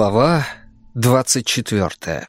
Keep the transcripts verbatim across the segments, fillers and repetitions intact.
Глава двадцать четвертая.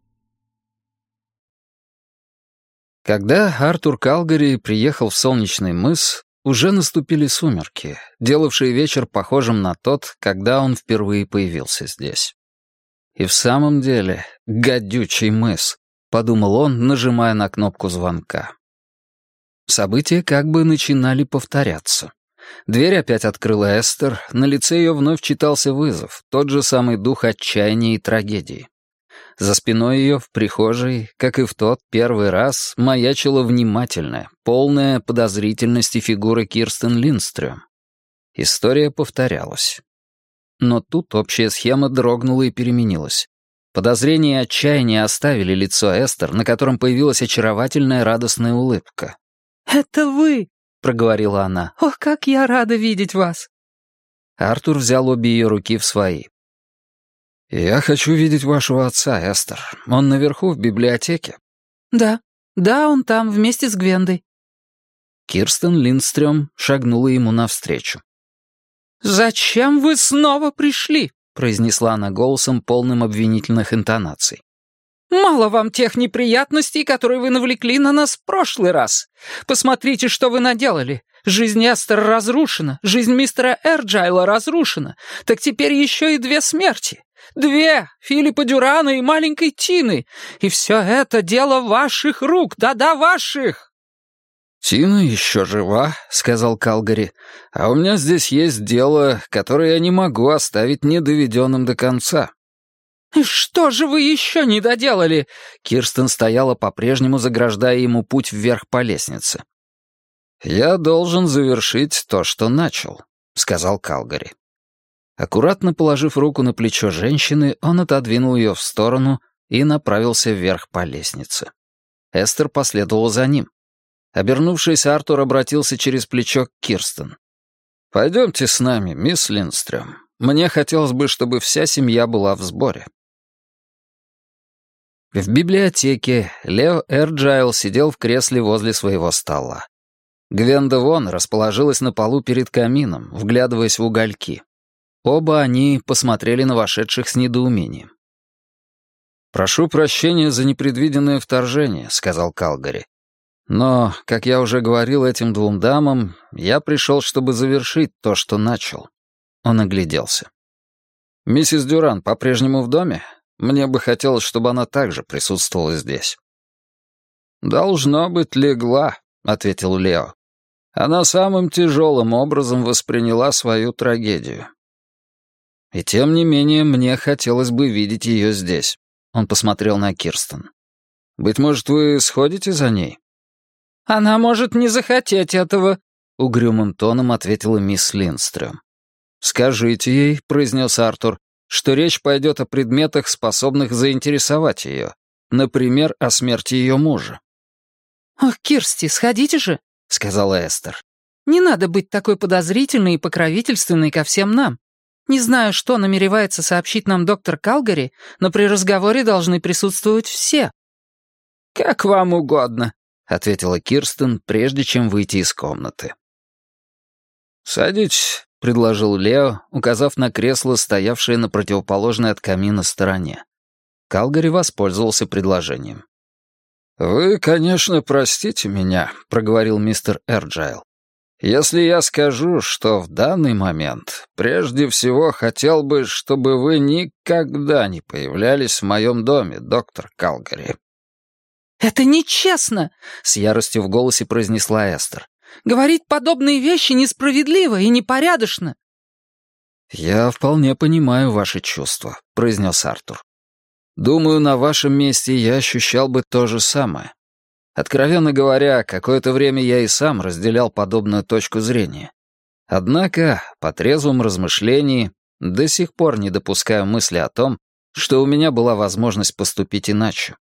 Когда Артур Калгари приехал в Солнечный мыс, уже наступили сумерки, делавшие вечер похожим на тот, когда он впервые появился здесь. И в самом деле, гадючий мыс, подумал он, нажимая на кнопку звонка. События как бы начинали повторяться. Дверь опять открыла Эстер, на лице ее вновь читался вызов, тот же самый дух отчаяния и трагедии. За спиной ее, в прихожей, как и в тот первый раз, маячила внимательная, полная подозрительности фигура Кирстен Линдстрём. История повторялась. Но тут общая схема дрогнула и переменилась. Подозрения и отчаяние оставили лицо Эстер, на котором появилась очаровательная радостная улыбка. «Это вы!» — проговорила она. «Ох, как я рада видеть вас!» Артур взял обе ее руки в свои. «Я хочу видеть вашего отца, Эстер. Он наверху, в библиотеке». «Да, да, он там, вместе с Гвендой». Кирстен Линдстрём шагнула ему навстречу. «Зачем вы снова пришли?» — произнесла она голосом, полным обвинительных интонаций. «Мало вам тех неприятностей, которые вы навлекли на нас в прошлый раз. Посмотрите, что вы наделали. Жизнь Эстер разрушена, жизнь мистера Эрджайла разрушена. Так теперь еще и две смерти. Две! Филиппа Дюрана и маленькой Тины. И все это дело ваших рук, да-да, ваших!» «Тина еще жива», — сказал Калгари, «а у меня здесь есть дело, которое я не могу оставить недоведенным до конца». «И что же вы еще не доделали?» Кирстен стояла по-прежнему, заграждая ему путь вверх по лестнице. «Я должен завершить то, что начал», — сказал Калгари. Аккуратно положив руку на плечо женщины, он отодвинул ее в сторону и направился вверх по лестнице. Эстер последовала за ним. Обернувшись, Артур обратился через плечо к Кирстен. «Пойдемте с нами, мисс Линдстрём. Мне хотелось бы, чтобы вся семья была в сборе». В библиотеке Лео Эрджайл сидел в кресле возле своего стола. Гвенда Вон расположилась на полу перед камином, вглядываясь в угольки. Оба они посмотрели на вошедших с недоумением. «Прошу прощения за непредвиденное вторжение», — сказал Калгари. «Но, как я уже говорил этим двум дамам, я пришел, чтобы завершить то, что начал». Он огляделся. «Миссис Дюран по-прежнему в доме? Мне бы хотелось, чтобы она также присутствовала здесь». «Должно быть, легла», — ответил Лео. «Она самым тяжелым образом восприняла свою трагедию». «И тем не менее, мне хотелось бы видеть ее здесь». Он посмотрел на Кирстен. «Быть может, вы сходите за ней?» «Она может не захотеть этого», — угрюмым тоном ответила мисс Линдстрём. «Скажите ей», — произнес Артур, «что речь пойдет о предметах, способных заинтересовать ее. Например, о смерти ее мужа». «Ох, Кирсти, сходите же», — сказала Эстер. «Не надо быть такой подозрительной и покровительственной ко всем нам. Не знаю, что намеревается сообщить нам доктор Калгари, но при разговоре должны присутствовать все». «Как вам угодно», — ответила Кирстен, прежде чем выйти из комнаты. «Садитесь», — предложил Лео, указав на кресло, стоявшее на противоположной от камина стороне. Калгари воспользовался предложением. «Вы, конечно, простите меня», — проговорил мистер Эрджайл. «Если я скажу, что в данный момент прежде всего хотел бы, чтобы вы никогда не появлялись в моем доме, доктор Калгари». «Это нечестно!» — с яростью в голосе произнесла Эстер. «Говорить подобные вещи несправедливо и непорядочно». «Я вполне понимаю ваши чувства», — произнес Артур. «Думаю, на вашем месте я ощущал бы то же самое. Откровенно говоря, какое-то время я и сам разделял подобную точку зрения. Однако, по трезвом размышлении, до сих пор не допускаю мысли о том, что у меня была возможность поступить иначе».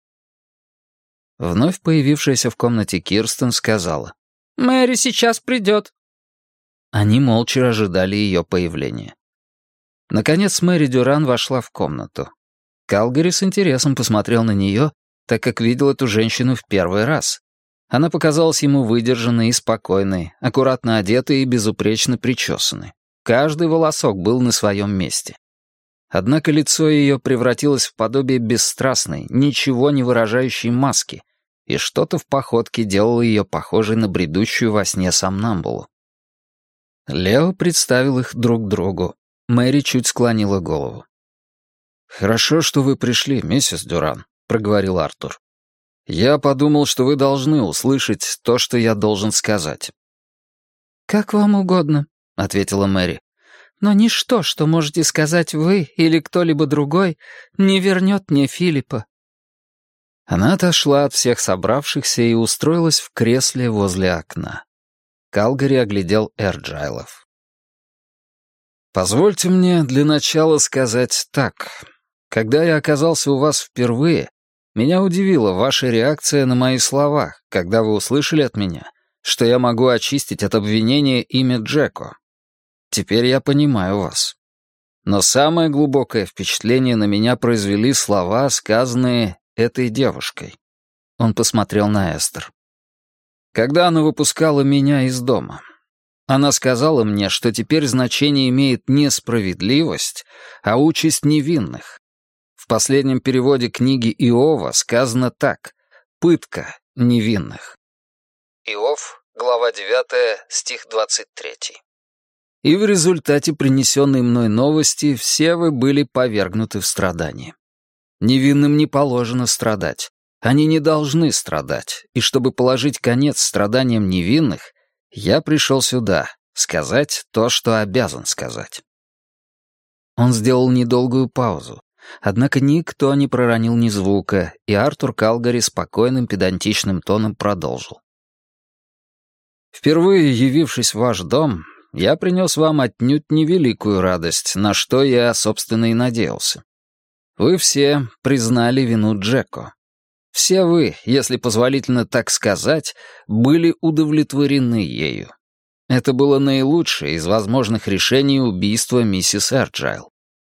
Вновь появившаяся в комнате Кирстен сказала: «Мэри сейчас придет». Они молча ожидали ее появления. Наконец Мэри Дюран вошла в комнату. Калгари с интересом посмотрел на нее, так как видел эту женщину в первый раз. Она показалась ему выдержанной и спокойной, аккуратно одетой и безупречно причесанной. Каждый волосок был на своем месте. Однако лицо ее превратилось в подобие бесстрастной, ничего не выражающей маски, и что-то в походке делало ее похожей на бредущую во сне сомнамбулу. Лео представил их друг другу. Мэри чуть склонила голову. «Хорошо, что вы пришли, миссис Дюран», — проговорил Артур. «Я подумал, что вы должны услышать то, что я должен сказать». «Как вам угодно», — ответила Мэри. «Но ничто, что можете сказать вы или кто-либо другой, не вернет мне Филиппа». Она отошла от всех собравшихся и устроилась в кресле возле окна. Калгари оглядел Эрджайлов. «Позвольте мне для начала сказать так. Когда я оказался у вас впервые, меня удивила ваша реакция на мои слова, когда вы услышали от меня, что я могу очистить от обвинения имя Джеко. Теперь я понимаю вас. Но самое глубокое впечатление на меня произвели слова, сказанные этой девушкой». Он посмотрел на Эстер. «Когда она выпускала меня из дома, она сказала мне, что теперь значение имеет не справедливость, а участь невинных. В последнем переводе книги Иова сказано так: «Пытка невинных». Иов, глава девятая, стих двадцать третий. И в результате принесенной мной новости все вы были повергнуты в страдания. Невинным не положено страдать. Они не должны страдать, и чтобы положить конец страданиям невинных, я пришел сюда сказать то, что обязан сказать. Он сделал недолгую паузу, однако никто не проронил ни звука, и Артур Калгари спокойным педантичным тоном продолжил. «Впервые явившись в ваш дом, я принес вам отнюдь невеликую радость, на что я, собственно, и надеялся. Вы все признали вину Джеко. Все вы, если позволительно так сказать, были удовлетворены ею. Это было наилучшее из возможных решений убийства миссис Эрджайл».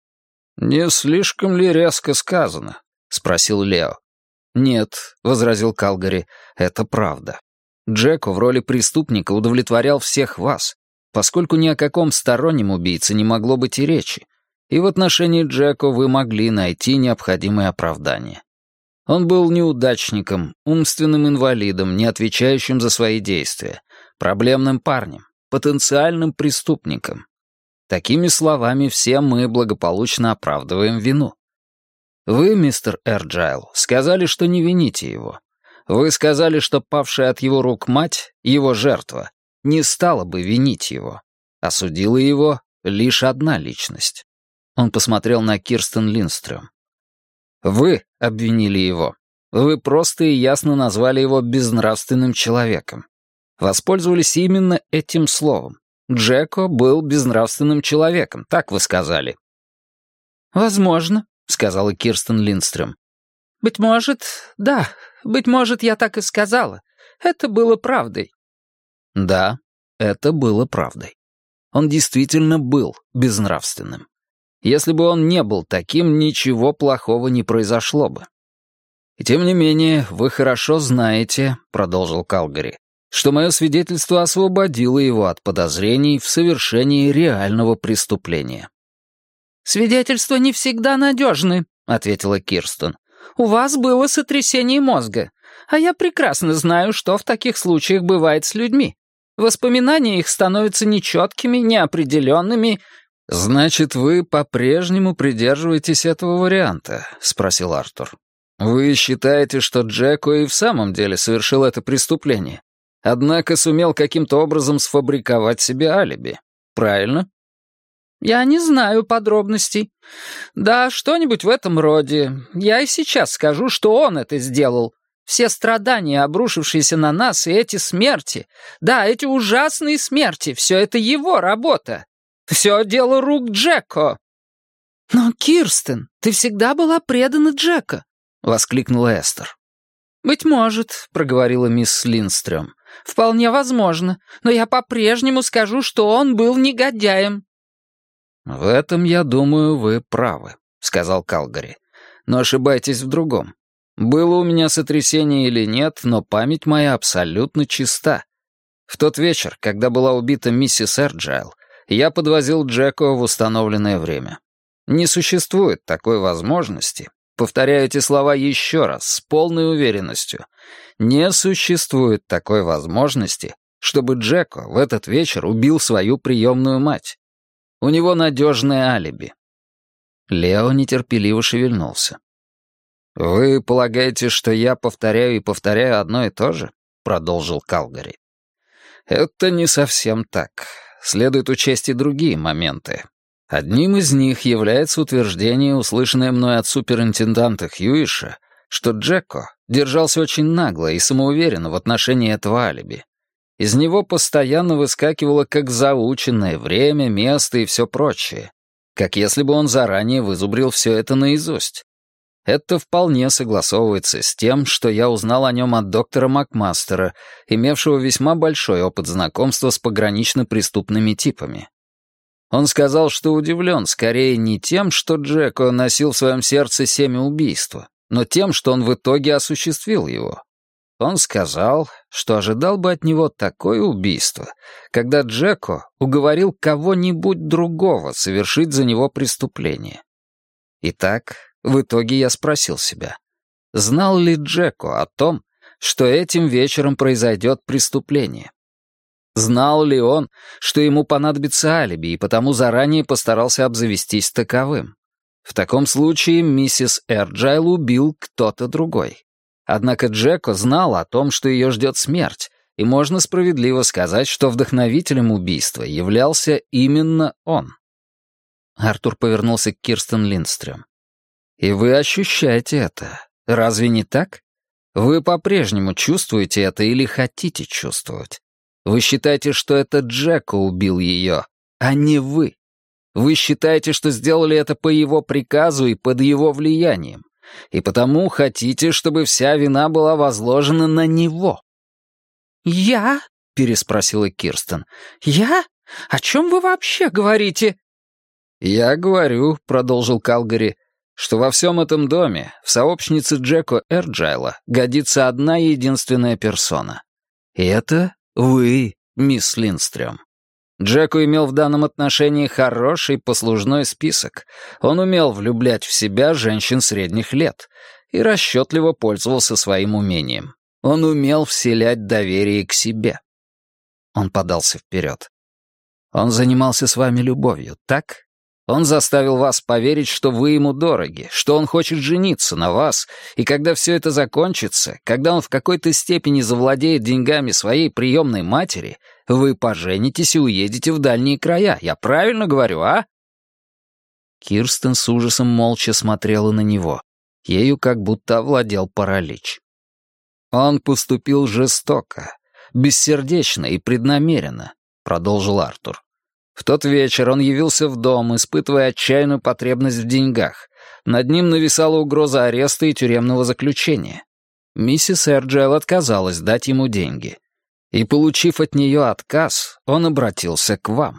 «Не слишком ли резко сказано?» — спросил Лео. «Нет», — возразил Калгари, — «это правда. Джеко в роли преступника удовлетворял всех вас, поскольку ни о каком стороннем убийце не могло быть и речи, и в отношении Джеко вы могли найти необходимое оправдание. Он был неудачником, умственным инвалидом, не отвечающим за свои действия, проблемным парнем, потенциальным преступником. Такими словами все мы благополучно оправдываем вину. Вы, мистер Эрджайл, сказали, что не вините его. Вы сказали, что павшая от его рук мать, его жертва, не стала бы винить его. Осудила его лишь одна личность. Он посмотрел на Кирстен Линдстрём. Вы обвинили его. Вы просто и ясно назвали его безнравственным человеком. Воспользовались именно этим словом. Джеко был безнравственным человеком, так вы сказали. «Возможно», — сказала Кирстен Линдстрём. «Быть может, да, быть может, я так и сказала. Это было правдой». Да, это было правдой. Он действительно был безнравственным. Если бы он не был таким, ничего плохого не произошло бы. «И тем не менее, вы хорошо знаете», — продолжил Калгари, «что мое свидетельство освободило его от подозрений в совершении реального преступления». «Свидетельства не всегда надежны», — ответила Кирстен. «У вас было сотрясение мозга, а я прекрасно знаю, что в таких случаях бывает с людьми. Воспоминания их становятся нечеткими, неопределенными». «Значит, вы по-прежнему придерживаетесь этого варианта?» — спросил Артур. «Вы считаете, что Джеко и в самом деле совершил это преступление, однако сумел каким-то образом сфабриковать себе алиби, правильно?» «Я не знаю подробностей. Да, что-нибудь в этом роде. Я и сейчас скажу, что он это сделал. Все страдания, обрушившиеся на нас, и эти смерти, да, эти ужасные смерти, все это его работа. Все дело рук Джеко». «Но, Кирстен, ты всегда была предана Джеко», — воскликнула Эстер. «Быть может», — проговорила мисс Линдстрём. «Вполне возможно, но я по-прежнему скажу, что он был негодяем». «В этом, я думаю, вы правы», — сказал Калгари. «Но ошибаетесь в другом. Было у меня сотрясение или нет, но память моя абсолютно чиста. В тот вечер, когда была убита миссис Эрджайл, я подвозил Джеко в установленное время. Не существует такой возможности. Повторяю эти слова еще раз, с полной уверенностью. Не существует такой возможности, чтобы Джеко в этот вечер убил свою приемную мать. У него надежное алиби. Лео нетерпеливо шевельнулся. «Вы полагаете, что я повторяю и повторяю одно и то же?» — продолжил Калгари. «Это не совсем так. Следует учесть и другие моменты. Одним из них является утверждение, услышанное мной от суперинтенданта Хьюиша, что Джеко держался очень нагло и самоуверенно в отношении этого алиби. Из него постоянно выскакивало как заученное время, место и все прочее, как если бы он заранее вызубрил все это наизусть. Это вполне согласовывается с тем, что я узнал о нем от доктора Макмастера, имевшего весьма большой опыт знакомства с погранично-преступными типами. Он сказал, что удивлен скорее не тем, что Джеко носил в своем сердце семя убийства, но тем, что он в итоге осуществил его. Он сказал, что ожидал бы от него такое убийство, когда Джеко уговорил кого-нибудь другого совершить за него преступление. Итак, в итоге я спросил себя, знал ли Джеко о том, что этим вечером произойдет преступление? Знал ли он, что ему понадобится алиби, и потому заранее постарался обзавестись таковым? В таком случае миссис Эрджайл убил кто-то другой. Однако Джеко знал о том, что ее ждет смерть, и можно справедливо сказать, что вдохновителем убийства являлся именно он. Артур повернулся к Кирстен Линдстрём. «И вы ощущаете это, разве не так? Вы по-прежнему чувствуете это или хотите чувствовать? Вы считаете, что это Джеко убил ее, а не вы. Вы считаете, что сделали это по его приказу и под его влиянием, и потому хотите, чтобы вся вина была возложена на него». «Я?» — переспросила Кирстен. «Я? О чем вы вообще говорите?» «Я говорю», — продолжил Калгари, что во всем этом доме в сообщнице Джеко Эрджайла годится одна единственная персона. И это вы, мисс Линдстрём. Джеко имел в данном отношении хороший послужной список. Он умел влюблять в себя женщин средних лет и расчетливо пользовался своим умением. Он умел вселять доверие к себе. Он подался вперед. Он занимался с вами любовью, так? Он заставил вас поверить, что вы ему дороги, что он хочет жениться на вас, и когда все это закончится, когда он в какой-то степени завладеет деньгами своей приемной матери, вы поженитесь и уедете в дальние края. Я правильно говорю, а?» Кирстен с ужасом молча смотрела на него. Ею как будто овладел паралич. «Он поступил жестоко, бессердечно и преднамеренно», — продолжил Артур. В тот вечер он явился в дом, испытывая отчаянную потребность в деньгах. Над ним нависала угроза ареста и тюремного заключения. Миссис Эрджайл отказалась дать ему деньги. И, получив от нее отказ, он обратился к вам.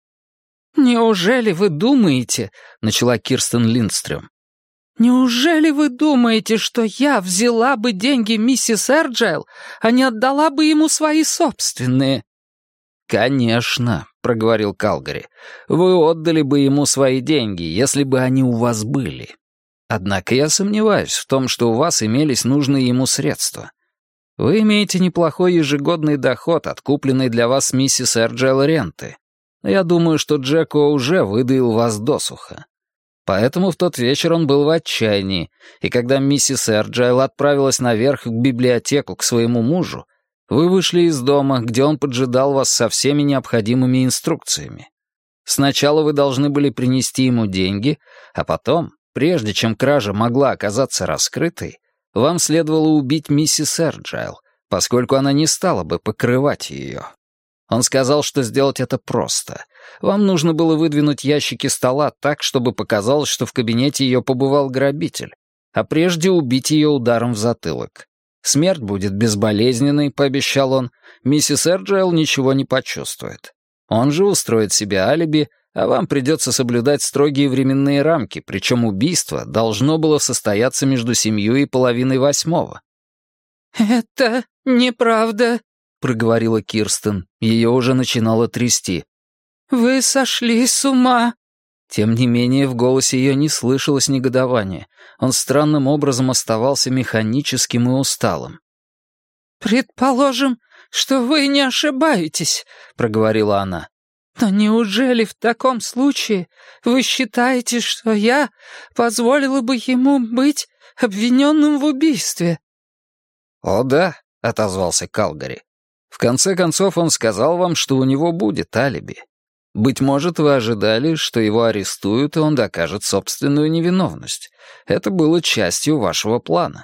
«Неужели вы думаете, — начала Кирстен Линдстрём, — неужели вы думаете, что я взяла бы деньги миссис Эрджайл, а не отдала бы ему свои собственные?» «Конечно», — проговорил Калгари, — «вы отдали бы ему свои деньги, если бы они у вас были. Однако я сомневаюсь в том, что у вас имелись нужные ему средства. Вы имеете неплохой ежегодный доход от купленной для вас миссис Эрджайл ренты. Но я думаю, что Джеко уже выдаил вас досуха. Поэтому в тот вечер он был в отчаянии, и когда миссис Эрджайл отправилась наверх в библиотеку к своему мужу, вы вышли из дома, где он поджидал вас со всеми необходимыми инструкциями. Сначала вы должны были принести ему деньги, а потом, прежде чем кража могла оказаться раскрытой, вам следовало убить миссис Эрджайл, поскольку она не стала бы покрывать ее. Он сказал, что сделать это просто. Вам нужно было выдвинуть ящики стола так, чтобы показалось, что в кабинете ее побывал грабитель, а прежде убить ее ударом в затылок. «Смерть будет безболезненной», — пообещал он. «Миссис Эрджайл ничего не почувствует. Он же устроит себе алиби, а вам придется соблюдать строгие временные рамки, причем убийство должно было состояться между семью и половиной восьмого». «Это неправда», — проговорила Кирстен. Ее уже начинало трясти. «Вы сошли с ума». Тем не менее, в голосе ее не слышалось негодования. Он странным образом оставался механическим и усталым. «Предположим, что вы не ошибаетесь», — проговорила она. «Но неужели в таком случае вы считаете, что я позволила бы ему быть обвиненным в убийстве?» «О да», — отозвался Калгари. «В конце концов он сказал вам, что у него будет алиби. Быть может, вы ожидали, что его арестуют, и он докажет собственную невиновность. Это было частью вашего плана».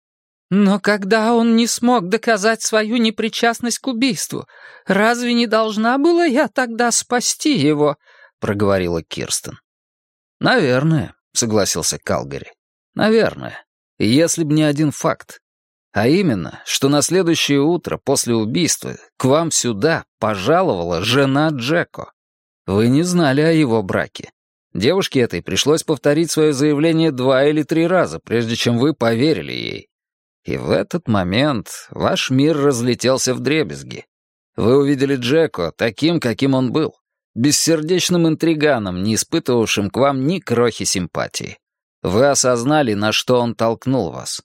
«Но когда он не смог доказать свою непричастность к убийству, разве не должна была я тогда спасти его?» — проговорила Кирстен. «Наверное», — согласился Калгари. «Наверное. Если б не один факт. А именно, что на следующее утро после убийства к вам сюда пожаловала жена Джеко. Вы не знали о его браке. Девушке этой пришлось повторить свое заявление два или три раза, прежде чем вы поверили ей. И в этот момент ваш мир разлетелся вдребезги. Вы увидели Джеко таким, каким он был, бессердечным интриганом, не испытывавшим к вам ни крохи симпатии. Вы осознали, на что он толкнул вас».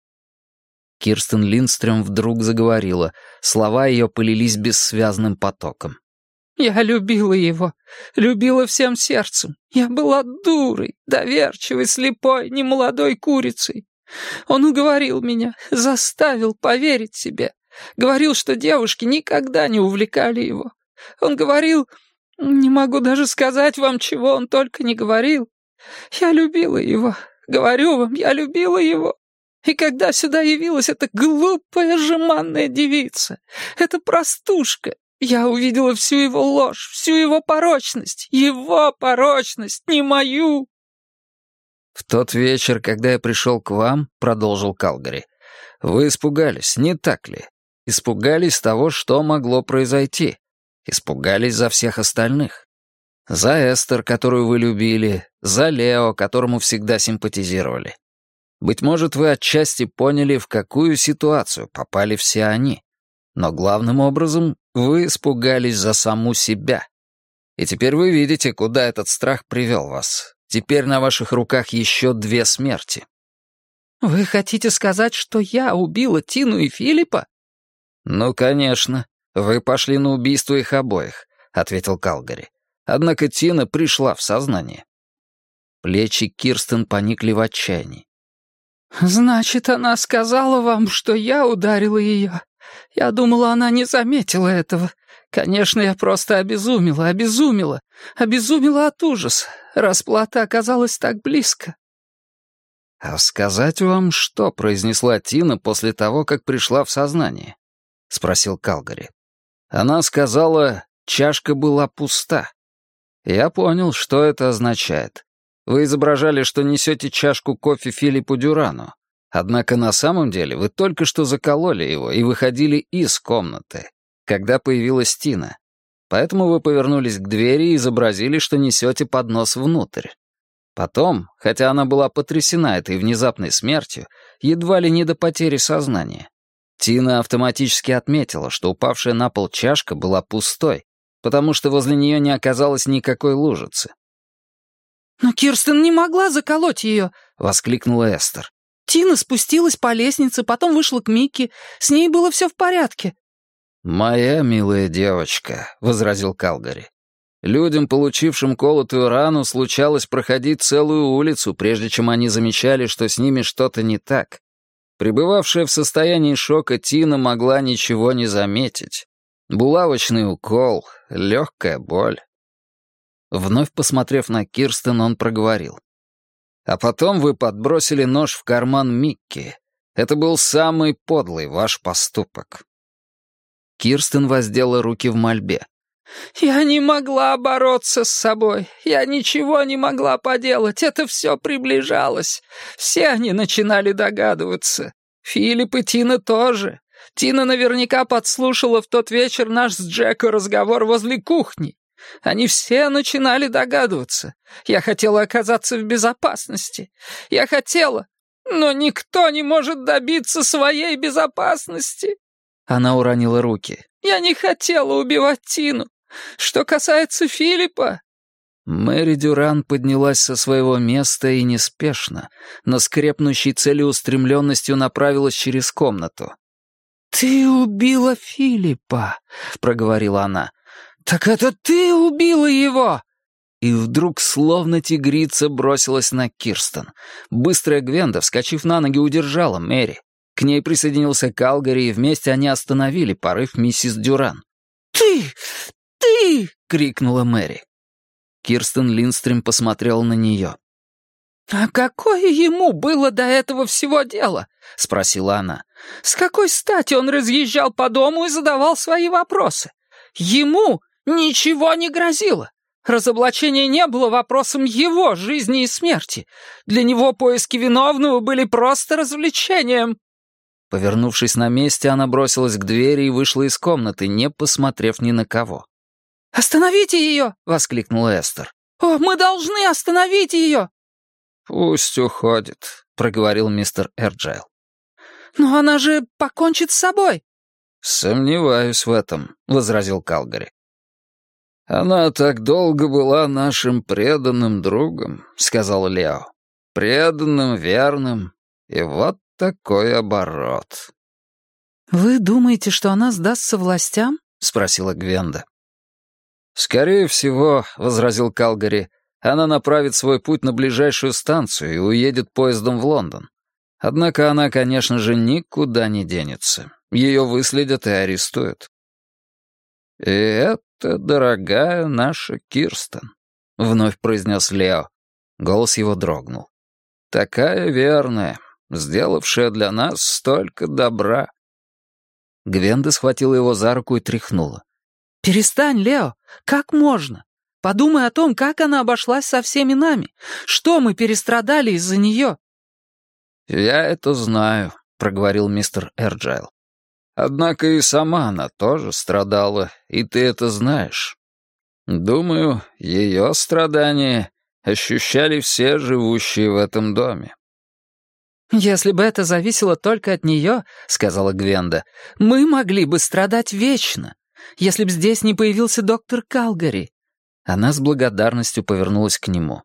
Кирстен Линдстрём вдруг заговорила. Слова ее полились бессвязным потоком. «Я любила его, любила всем сердцем. Я была дурой, доверчивой, слепой, немолодой курицей. Он уговорил меня, заставил поверить себе. Говорил, что девушки никогда не увлекали его. Он говорил... Не могу даже сказать вам, чего он только не говорил. Я любила его. Говорю вам, я любила его. И когда сюда явилась эта глупая, жеманная девица, эта простушка, я увидела всю его ложь, всю его порочность. Его порочность, не мою. «В тот вечер, когда я пришел к вам, — продолжил Калгари, — вы испугались, не так ли? Испугались того, что могло произойти. Испугались за всех остальных. За Эстер, которую вы любили, за Лео, которому всегда симпатизировали. Быть может, вы отчасти поняли, в какую ситуацию попали все они. Но главным образом вы испугались за саму себя. И теперь вы видите, куда этот страх привел вас. Теперь на ваших руках еще две смерти». «Вы хотите сказать, что я убила Тину и Филиппа?» «Ну, конечно. Вы пошли на убийство их обоих», — ответил Калгари. «Однако Тина пришла в сознание». Плечи Кирстен поникли в отчаянии. «Значит, она сказала вам, что я ударила ее. Я думала, она не заметила этого. Конечно, я просто обезумела, обезумела, обезумела от ужаса. Расплата оказалась так близко». «А сказать вам, что произнесла Тина после того, как пришла в сознание?» — спросил Калгари. «Она сказала, чашка была пуста. Я понял, что это означает. Вы изображали, что несете чашку кофе Филиппу Дюрану. Однако на самом деле вы только что закололи его и выходили из комнаты, когда появилась Тина. Поэтому вы повернулись к двери и изобразили, что несете поднос внутрь. Потом, хотя она была потрясена этой внезапной смертью, едва ли не до потери сознания, Тина автоматически отметила, что упавшая на пол чашка была пустой, потому что возле нее не оказалось никакой лужицы. «Но Кирстен не могла заколоть ее!» — воскликнула Эстер. «Тина спустилась по лестнице, потом вышла к Микки. С ней было все в порядке». «Моя милая девочка», — возразил Калгари. «Людям, получившим колотую рану, случалось проходить целую улицу, прежде чем они замечали, что с ними что-то не так. Пребывавшая в состоянии шока Тина могла ничего не заметить. Булавочный укол, легкая боль». Вновь посмотрев на Кирстен, он проговорил. «А потом вы подбросили нож в карман Микки. Это был самый подлый ваш поступок». Кирстен воздела руки в мольбе. «Я не могла бороться с собой. Я ничего не могла поделать. Это все приближалось. Все они начинали догадываться. Филипп и Тина тоже. Тина наверняка подслушала в тот вечер наш с Джеко разговор возле кухни. Они все начинали догадываться. Я хотела оказаться в безопасности. Я хотела, но никто не может добиться своей безопасности». Она уронила руки. «Я не хотела убивать Тину. Что касается Филиппа...» Мэри Дюран поднялась со своего места и неспешно, но с крепнущей целеустремленностью направилась через комнату. «Ты убила Филиппа», — проговорила она. «Так это ты убила его!» И вдруг, словно тигрица, бросилась на Кирстен. Быстрая Гвенда, вскочив на ноги, удержала Мэри. К ней присоединился Калгари, и вместе они остановили порыв миссис Дюран. «Ты! Ты!» — крикнула Мэри. Кирстен Линдстрем посмотрела на нее. «А какое ему было до этого всего дела?» — спросила она. «С какой стати он разъезжал по дому и задавал свои вопросы? Ему ничего не грозило. Разоблачение не было вопросом его жизни и смерти. Для него поиски виновного были просто развлечением». Повернувшись на месте, она бросилась к двери и вышла из комнаты, не посмотрев ни на кого. «Остановите ее!» — воскликнула Эстер. «О, мы должны остановить ее!» «Пусть уходит», — проговорил мистер Эрджайл. «Но она же покончит с собой!» «Сомневаюсь в этом», — возразил Калгари. «Она так долго была нашим преданным другом», — сказал Лео. «Преданным, верным, и вот такой оборот». «Вы думаете, что она сдастся властям?» — спросила Гвенда. «Скорее всего», — возразил Калгари, — «она направит свой путь на ближайшую станцию и уедет поездом в Лондон. Однако она, конечно же, никуда не денется. Ее выследят и арестуют». «И это, дорогая наша Кирстен», — вновь произнес Лео. Голос его дрогнул. «Такая верная, сделавшая для нас столько добра». Гвенда схватила его за руку и тряхнула. «Перестань, Лео! Как можно? Подумай о том, как она обошлась со всеми нами. Что мы перестрадали из-за нее?» «Я это знаю», — проговорил мистер Эрджайл. «Однако и сама она тоже страдала, и ты это знаешь. Думаю, ее страдания ощущали все живущие в этом доме». «Если бы это зависело только от нее, — сказала Гвенда, — мы могли бы страдать вечно. Если б здесь не появился доктор Калгари». Она с благодарностью повернулась к нему.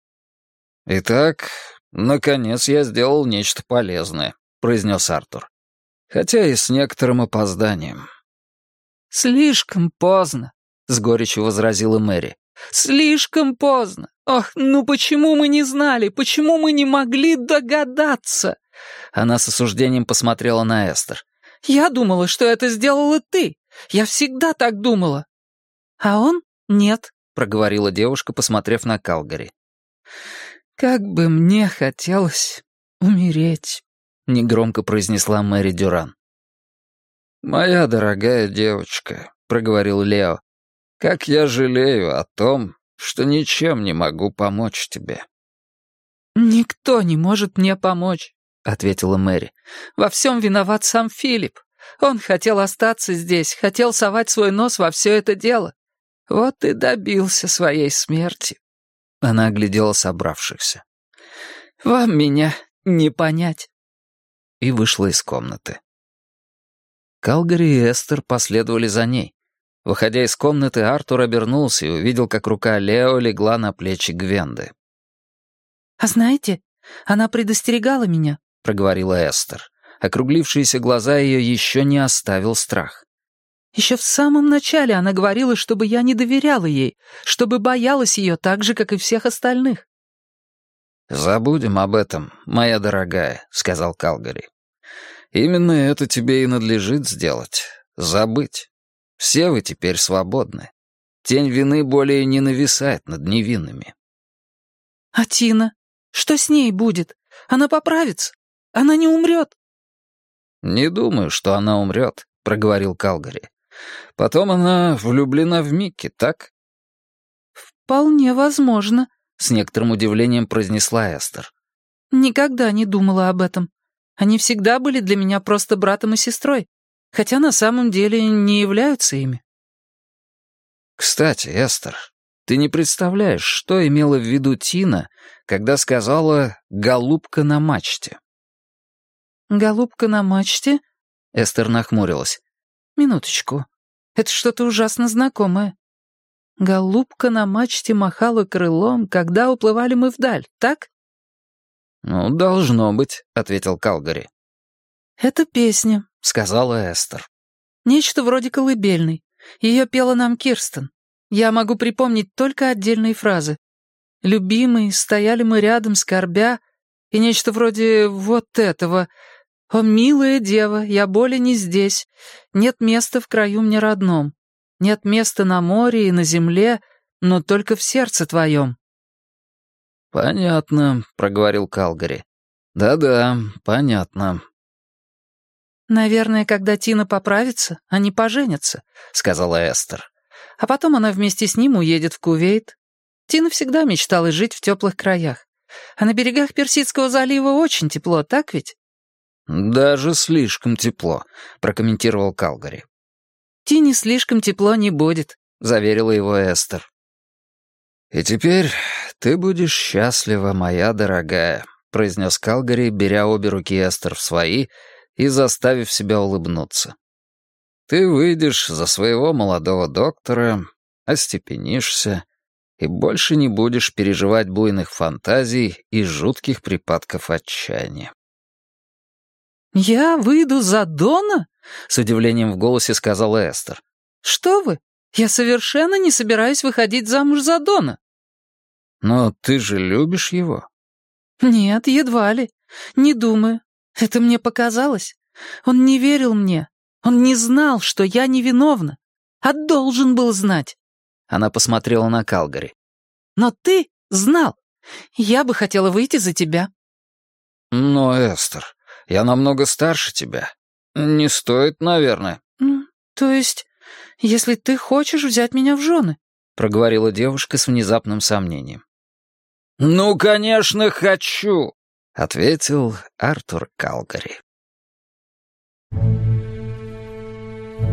«Итак, наконец я сделал нечто полезное», — произнес Артур. «Хотя и с некоторым опозданием». «Слишком поздно», — с горечью возразила Мэри. «Слишком поздно. Ох, ну почему мы не знали? Почему мы не могли догадаться?» Она с осуждением посмотрела на Эстер. «Я думала, что это сделала ты. Я всегда так думала». «А он нет», — проговорила девушка, посмотрев на Калгари. «Как бы мне хотелось умереть», — негромко произнесла Мэри Дюран. «Моя дорогая девочка», — проговорил Лео, — «как я жалею о том, что ничем не могу помочь тебе». «Никто не может мне помочь», — ответила Мэри. «Во всем виноват сам Филипп. Он хотел остаться здесь, хотел совать свой нос во все это дело. Вот и добился своей смерти». Она оглядела собравшихся. «Вам меня не понять». И вышла из комнаты. Калгари и Эстер последовали за ней. Выходя из комнаты, Артур обернулся и увидел, как рука Лео легла на плечи Гвенды. «А знаете, она предостерегала меня», — проговорила Эстер. Округлившиеся глаза ее еще не оставил страх. «Еще в самом начале она говорила, чтобы я не доверяла ей, чтобы боялась ее так же, как и всех остальных». «Забудем об этом, моя дорогая», — сказал Калгари. «Именно это тебе и надлежит сделать. Забыть. Все вы теперь свободны. Тень вины более не нависает над невинными». «А Тина? Что с ней будет? Она поправится? Она не умрет?» «Не думаю, что она умрет», — проговорил Калгари. «Потом она влюблена в Микки, так?» «Вполне возможно», — с некоторым удивлением произнесла Эстер. «Никогда не думала об этом. Они всегда были для меня просто братом и сестрой, хотя на самом деле не являются ими». «Кстати, Эстер, ты не представляешь, что имела в виду Тина, когда сказала «голубка на мачте»?» «Голубка на мачте?» — Эстер нахмурилась. «Минуточку. Это что-то ужасно знакомое». «Голубка на мачте махала крылом, когда уплывали мы вдаль, так?» «Ну, должно быть», — ответил Калгари. «Это песня», — сказала Эстер. «Нечто вроде колыбельной. Ее пела нам Кирстен. Я могу припомнить только отдельные фразы. Любимый, стояли мы рядом, скорбя, и нечто вроде вот этого. О, милая дева, я более не здесь. Нет места в краю мне родном. Нет места на море и на земле, но только в сердце твоем». «Понятно», — проговорил Калгари. «Да-да, понятно». «Наверное, когда Тина поправится, они поженятся», — сказала Эстер. «А потом она вместе с ним уедет в Кувейт. Тина всегда мечтала жить в теплых краях. А на берегах Персидского залива очень тепло, так ведь?» «Даже слишком тепло», — прокомментировал Калгари. «Тине слишком тепло не будет», — заверила его Эстер. «И теперь ты будешь счастлива, моя дорогая», — произнес Калгари, беря обе руки Эстер в свои и заставив себя улыбнуться. «Ты выйдешь за своего молодого доктора, остепенишься и больше не будешь переживать буйных фантазий и жутких припадков отчаяния». «Я выйду за Дона?» — с удивлением в голосе сказала Эстер. «Что вы? Я совершенно не собираюсь выходить замуж за Дона». «Но ты же любишь его». «Нет, едва ли. Не думаю. Это мне показалось. Он не верил мне. Он не знал, что я невиновна. А должен был знать». Она посмотрела на Калгари. «Но ты знал. Я бы хотела выйти за тебя». «Но, Эстер, я намного старше тебя. Не стоит, наверное». «Ну, то есть, если ты хочешь взять меня в жены?» — проговорила девушка с внезапным сомнением. «Ну, конечно, хочу!» — ответил Артур Калгари.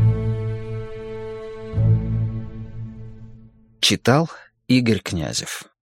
Читал Игорь Князев.